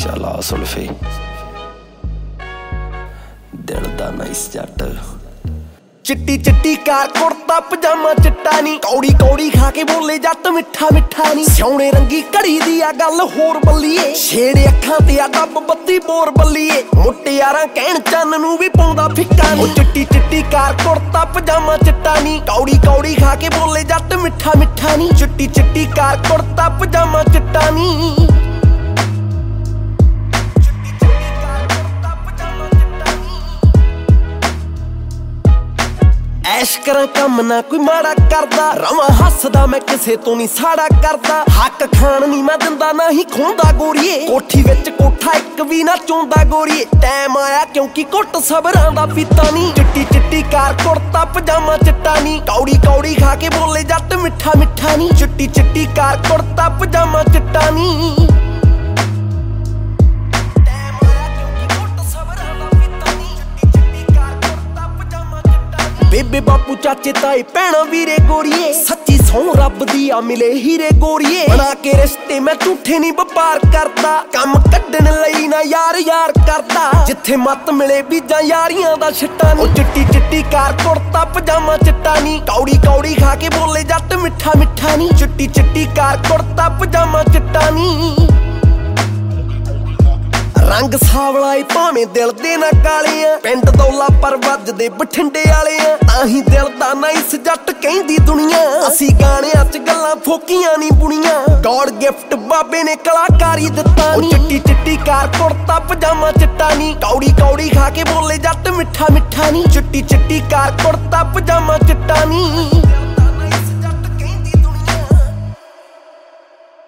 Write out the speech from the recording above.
चला सुल्फी दिल दा नाइस जट चिट्टी चिट्टी कार कुर्ता पजामा चिट्टा नी कौड़ी कौड़ी खा के बोले जट मिठा मिठा नी सोने रंगी घड़ी दी आ गल होर बल्लीए छेड़े अखां ते आ डब बत्ती बोर बल्लीए मुटियारां कहण चन्न नूं भी पाउंदा फिक्का नी चिट्टी चिट्टी कार कुर्ता पजामा चिट्टा नी कौड़ी कौड़ी खा के बोले जट मिठा मिठा नी चिट्टी चिट्टी कार कुर्ता पजामा चिट्टा नी ऐश करा कम ना कोई माड़ा करदा रवां हसदा मैं किसे तो नहीं साड़ा करदा हक खान नहीं मैं दिंदा ना ही खोंदा गोरीए कोठी विच कोठा एक भी ना चोंदा गोरीए टाइम आया क्योंकि कुट सबरां दा पीता नी चिट्टी चिट्टी कार कुर्ता पजामा चिट्टा नी कौड़ी कौड़ी खा के बोले जट मिठा मिठा नी चिट्टी चिट्टी कार कुर्ता पजामा चिट्टा नी बेबे बापू चाचे ताए भैणा वीरे गोरीए सच्ची सौं रब दी आ मिले हीरे गोरीए बना के रिश्ते मैं झूठे नहीं व्यापार करदा कम कड्डण लई ना यार यार करदा जिथे मत मिले बीजां यारियां दा छिट्टा नी चिट्टी चिट्टी कार कुर्ता पजामा चिट्टा नी कौड़ी कौड़ी खा के बोले जट मिठा मिठा नी चिट्टी चिट्टी कार कुर्ता पजामा चिट्टा नी रंग सावला भावें दिल दे ना काले पिंड दौला पर वजदे बठिंडे वाले ताही दिल दा नाइस जट कहंदी दुनिया असी गाणियां च गल्लां फोकियां नी बुणियां गॉड गिफ्ट बाबे ने कलाकारी दित्ता नी चिट्टी चिट्टी कार कुर्ता पजामा चिट्टा नी कौड़ी कौड़ी खा के बोले जट मिठा मिठा नी चिट्टी चिट्टी कार कुर्ता पजामा चिट्टा नी